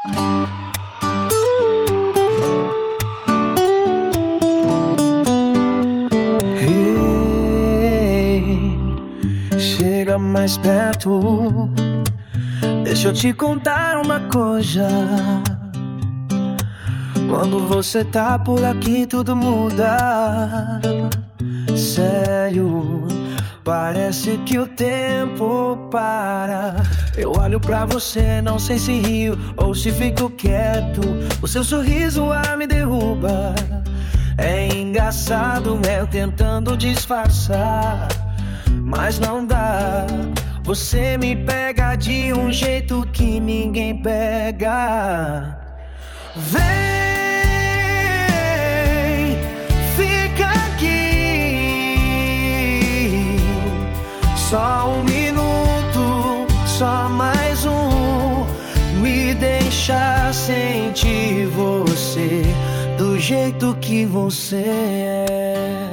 Chega mais perto, deixa eu te contar uma coisa. Quando você tá por aqui tudo muda. Sério, parece que o tempo para. Eu olho pra você, não sei se rio ou se fico quieto. O seu sorriso me derruba. É engraçado, eu tentando disfarçar, mas não dá. Você me pega de um jeito que ninguém pega. Vem, fica aqui. Só um minuto, só mais um. Me deixa sentir você do jeito que você é.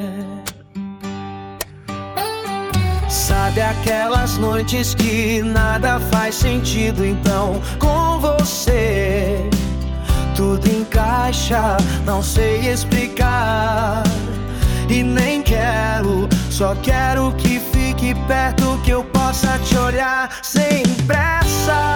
Sabe aquelas noites que nada faz sentido? Então com você tudo encaixa, não sei explicar e nem quero. Só quero que fique perto, que eu possa te olhar sem pressa.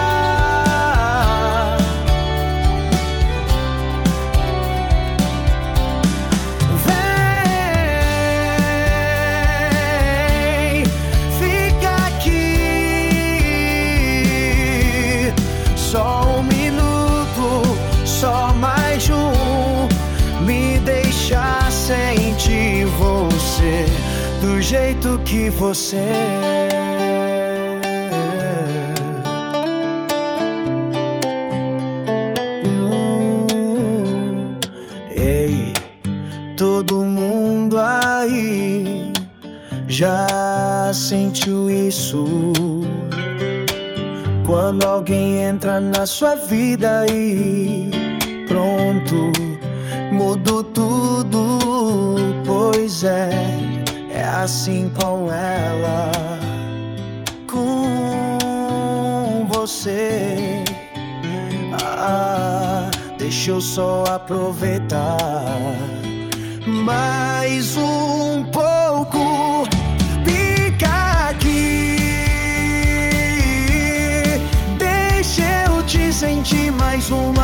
Só um minuto, só mais um. Me deixa sentir você do jeito que você é. Ei, todo mundo aí já sentiu isso? Quando alguém entra na sua vida e pronto, mudou tudo. Pois é assim com ela, com você. Deixa eu só aproveitar mais um pouco. Fica aqui, te sentir mais um